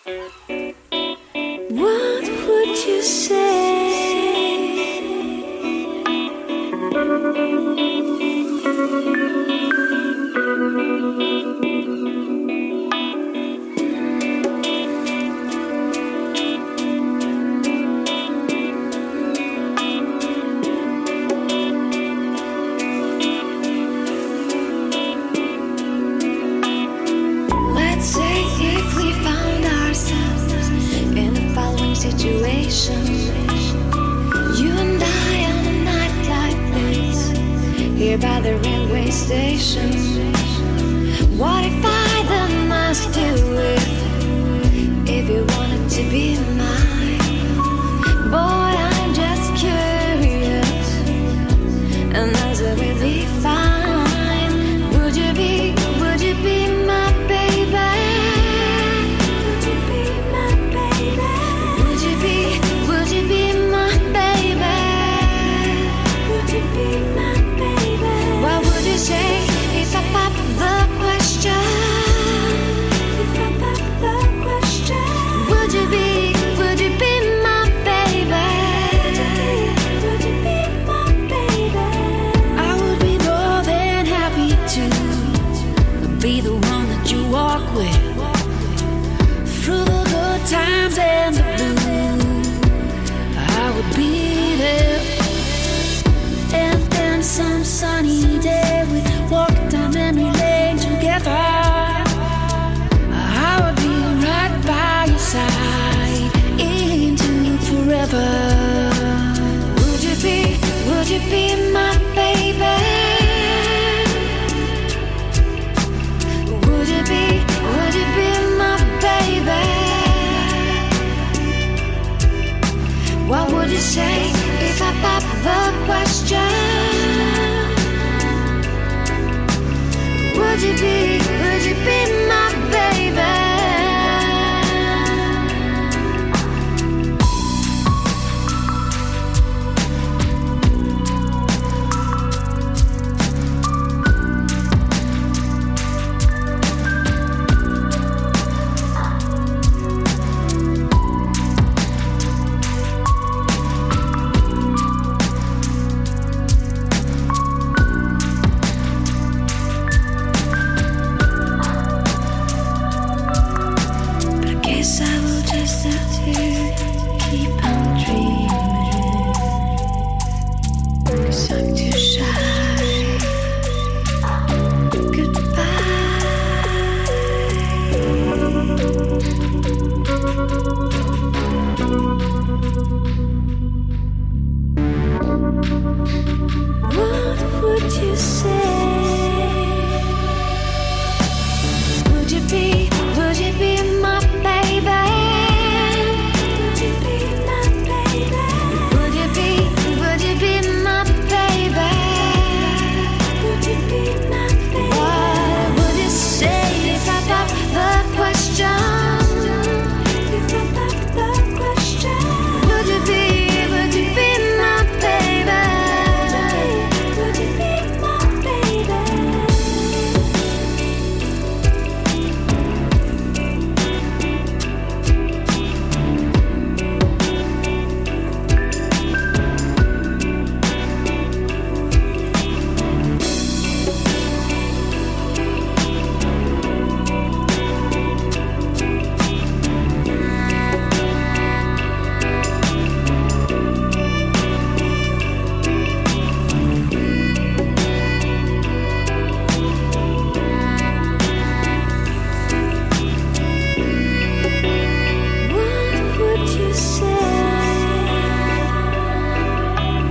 What would you say? Let's say if we found ourselves in the following situation. You and I on a night like this, here by the railway station. What if I then asked you if you wanted to be mine? Boy, I'm just curious, and that's really fine. Would you be my baby? Would you be my baby? Would you be my baby? Would you be my baby? What would you say if I pop the question? If I pop the question, would you be my baby? Would you be my baby? I would be more than happy to be the one that you walk with through the good times and the blues. I would be there, and then some sunny day we'd walk down memory lane together. I would be right by your side into forever. Would you be my baby? Would you be my baby? What would you say if I pop the question? Would you be